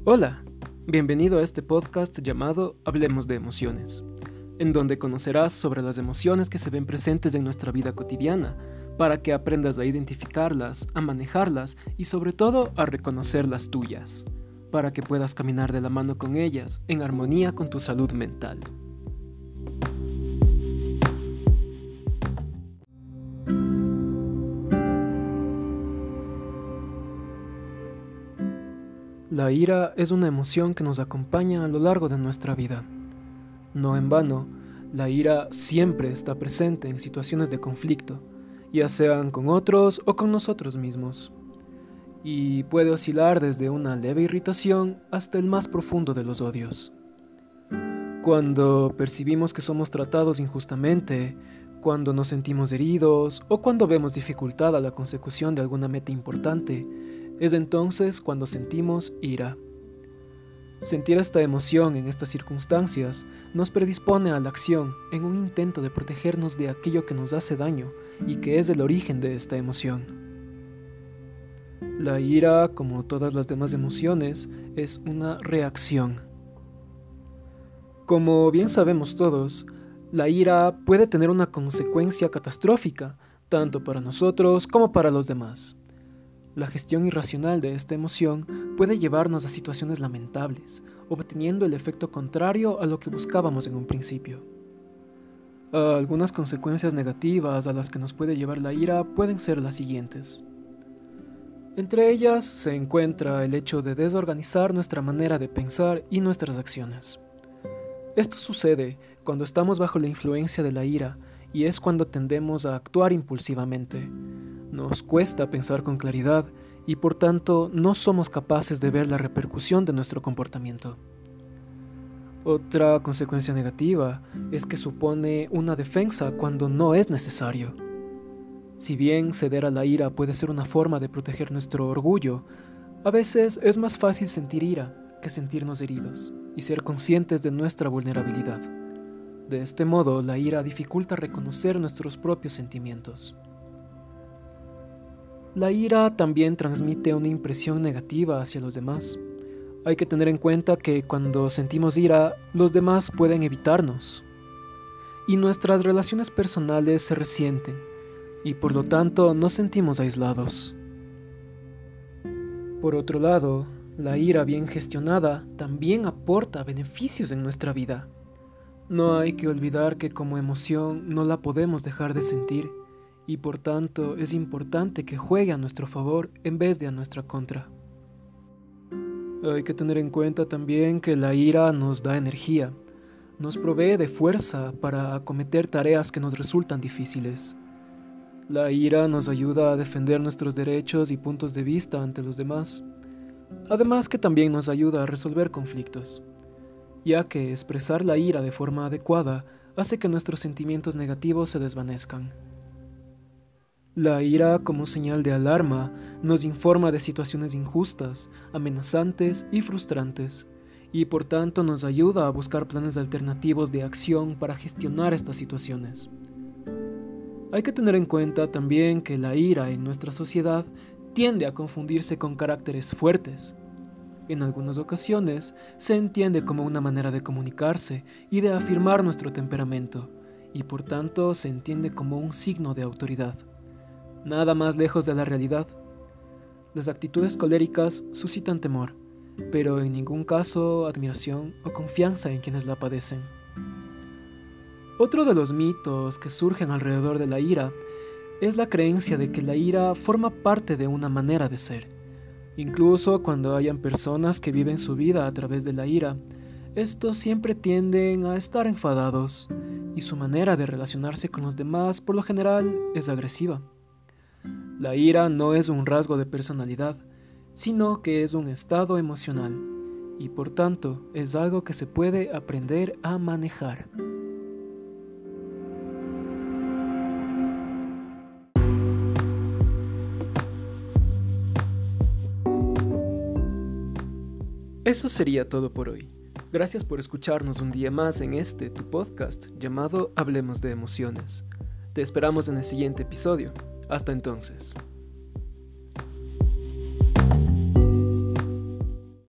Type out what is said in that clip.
Hola, bienvenido a este podcast llamado Hablemos de Emociones, en donde conocerás sobre las emociones que se ven presentes en nuestra vida cotidiana, para que aprendas a identificarlas, a manejarlas y sobre todo a reconocer las tuyas, para que puedas caminar de la mano con ellas en armonía con tu salud mental. La ira es una emoción que nos acompaña a lo largo de nuestra vida. No en vano, la ira siempre está presente en situaciones de conflicto, ya sean con otros o con nosotros mismos, y puede oscilar desde una leve irritación hasta el más profundo de los odios. Cuando percibimos que somos tratados injustamente, cuando nos sentimos heridos o cuando vemos dificultad a la consecución de alguna meta importante, es entonces cuando sentimos ira. Sentir esta emoción en estas circunstancias nos predispone a la acción en un intento de protegernos de aquello que nos hace daño y que es el origen de esta emoción. La ira, como todas las demás emociones, es una reacción. Como bien sabemos todos, la ira puede tener una consecuencia catastrófica, tanto para nosotros como para los demás. La gestión irracional de esta emoción puede llevarnos a situaciones lamentables, obteniendo el efecto contrario a lo que buscábamos en un principio. Algunas consecuencias negativas a las que nos puede llevar la ira pueden ser las siguientes. Entre ellas se encuentra el hecho de desorganizar nuestra manera de pensar y nuestras acciones. Esto sucede cuando estamos bajo la influencia de la ira y es cuando tendemos a actuar impulsivamente. Nos cuesta pensar con claridad y por tanto no somos capaces de ver la repercusión de nuestro comportamiento. Otra consecuencia negativa es que supone una defensa cuando no es necesario. Si bien ceder a la ira puede ser una forma de proteger nuestro orgullo, a veces es más fácil sentir ira que sentirnos heridos y ser conscientes de nuestra vulnerabilidad. De este modo, la ira dificulta reconocer nuestros propios sentimientos. La ira también transmite una impresión negativa hacia los demás. Hay que tener en cuenta que cuando sentimos ira, los demás pueden evitarnos. Y nuestras relaciones personales se resienten, y por lo tanto nos sentimos aislados. Por otro lado, la ira bien gestionada también aporta beneficios en nuestra vida. No hay que olvidar que como emoción no la podemos dejar de sentir, y por tanto es importante que juegue a nuestro favor en vez de a nuestra contra. Hay que tener en cuenta también que la ira nos da energía, nos provee de fuerza para acometer tareas que nos resultan difíciles. La ira nos ayuda a defender nuestros derechos y puntos de vista ante los demás, además que también nos ayuda a resolver conflictos, ya que expresar la ira de forma adecuada hace que nuestros sentimientos negativos se desvanezcan. La ira, como señal de alarma, nos informa de situaciones injustas, amenazantes y frustrantes, y por tanto nos ayuda a buscar planes alternativos de acción para gestionar estas situaciones. Hay que tener en cuenta también que la ira en nuestra sociedad tiende a confundirse con caracteres fuertes. En algunas ocasiones se entiende como una manera de comunicarse y de afirmar nuestro temperamento, y por tanto se entiende como un signo de autoridad. Nada más lejos de la realidad. Las actitudes coléricas suscitan temor, pero en ningún caso admiración o confianza en quienes la padecen. Otro de los mitos que surgen alrededor de la ira es la creencia de que la ira forma parte de una manera de ser. Incluso cuando hayan personas que viven su vida a través de la ira, estos siempre tienden a estar enfadados y su manera de relacionarse con los demás por lo general es agresiva. La ira no es un rasgo de personalidad, sino que es un estado emocional y por tanto es algo que se puede aprender a manejar. Eso sería todo por hoy. Gracias por escucharnos un día más en tu podcast llamado Hablemos de Emociones. Te esperamos en el siguiente episodio. Hasta entonces.